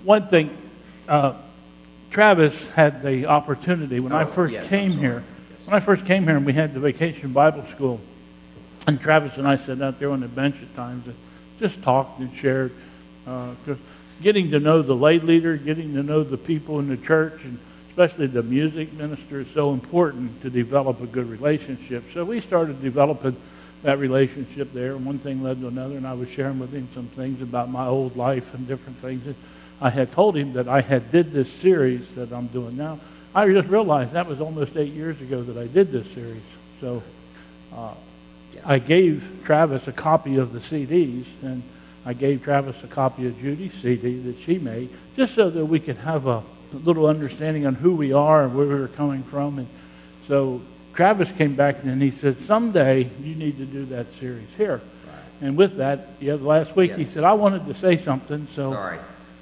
one thing, Travis had the opportunity when I first came here. When I first came here and we had the Vacation Bible School, and Travis and I sat out there on the bench at times and just talked and shared. Getting to know the lay leader, getting to know the people in the church, and especially the music minister is so important to develop a good relationship. So we started developing that relationship there, and one thing led to another, and I was sharing with him some things about my old life and different things. And I had told him that I had did this series that I'm doing now. I just realized that was almost 8 years ago that I did this series. So I gave Travis a copy of the CDs, and I gave Travis a copy of Judy's CD that she made, just so that we could have a little understanding on who we are and where we were coming from. And so Travis came back and he said, someday you need to do that series here. Right. And with that, last week he said, I wanted to say something. So sorry.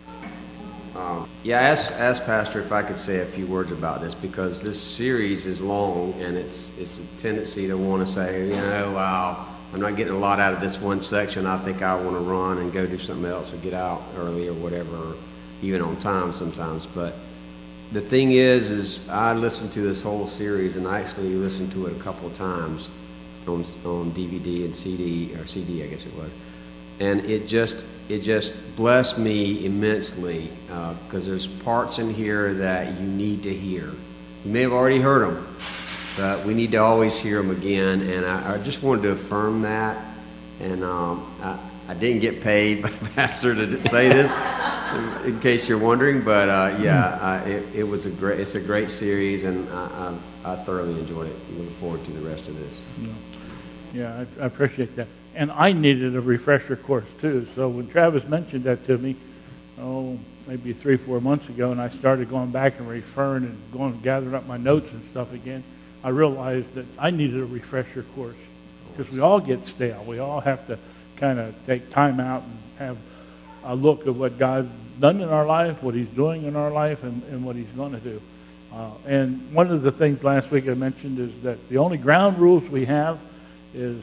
I asked Pastor if I could say a few words about this, because this series is long, and it's a tendency to want to say, wow, I'm not getting a lot out of this one section. I think I want to run and go do something else or get out early or whatever, or even on time sometimes. But the thing is I listened to this whole series, and I actually listened to it a couple of times on DVD and CD, or CD I guess it was. And it just blessed me immensely, because there's parts in here that you need to hear. You may have already heard them, but we need to always hear them again. And I just wanted to affirm that. And I didn't get paid by Pastor to say this, in case you're wondering. But it's a great series, and I thoroughly enjoyed it. I'm looking forward to the rest of this. Yeah, I appreciate that. And I needed a refresher course too. So when Travis mentioned that to me, maybe 3-4 months ago, and I started going back and referring and going and gathering up my notes and stuff again, I realized that I needed a refresher course, because we all get stale. We all have to kind of take time out and have a look at what God's done in our life, what He's doing in our life, and what He's going to do. And one of the things last week I mentioned is that the only ground rules we have is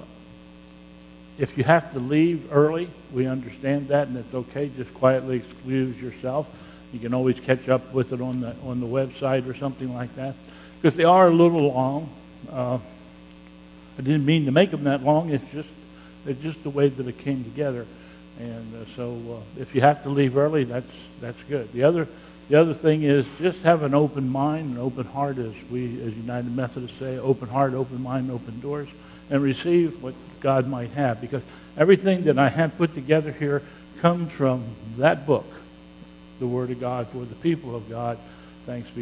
if you have to leave early, we understand that, and it's okay. Just quietly excuse yourself. You can always catch up with it on the website or something like that, because they are a little long. I didn't mean to make them that long. It's just the way that it came together. And so if you have to leave early, that's good. The other thing is just have an open mind, an open heart, as we as United Methodists say, open heart, open mind, open doors, and receive what God might have, because everything that I have put together here comes from that book, the Word of God for the people of God. Thanks be